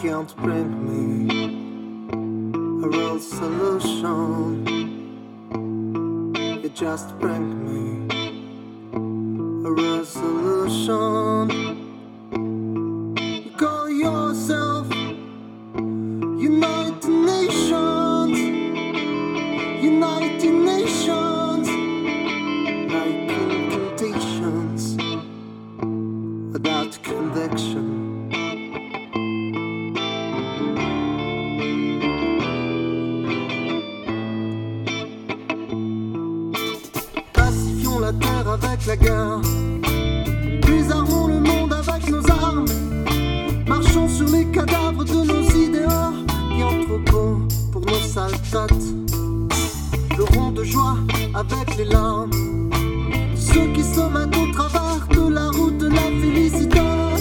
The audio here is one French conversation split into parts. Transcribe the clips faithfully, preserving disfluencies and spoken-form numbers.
can't bring me a real solution. You just bring me a resolution. You call yourself United Nations, United Nations, like incantations without conviction. Pacifions la terre avec la guerre, puis armons le monde avec nos armes. Marchons sur les cadavres de nos idéaux, bien trop beaux pour nos sales têtes. Pleurons de joie avec les larmes de ceux qui se mettent au travers de la route de la félicité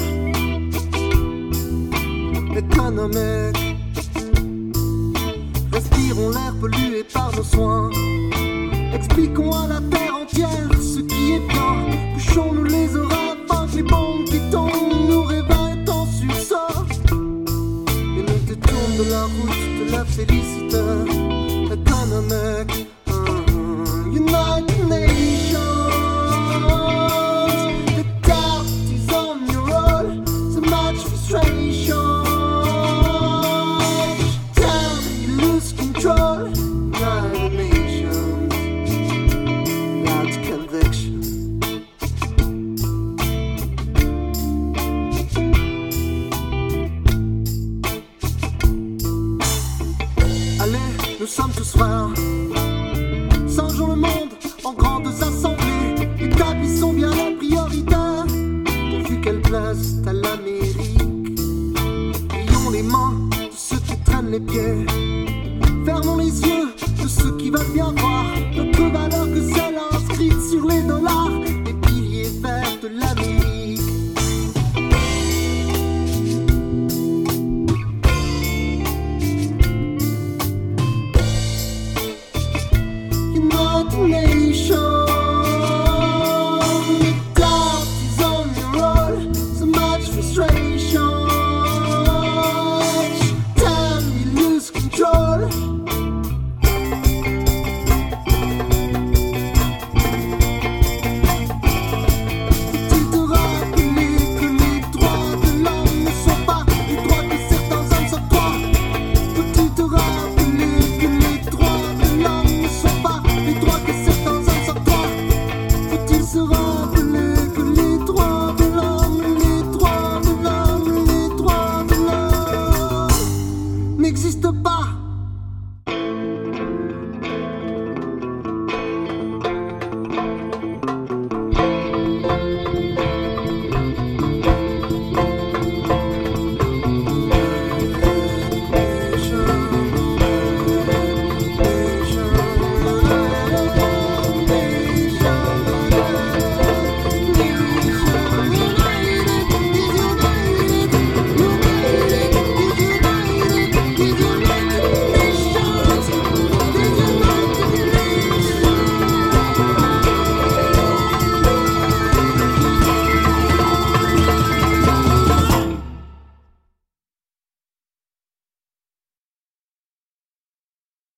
économique. Respirons l'air pollué par nos soins. Expliquons à la terre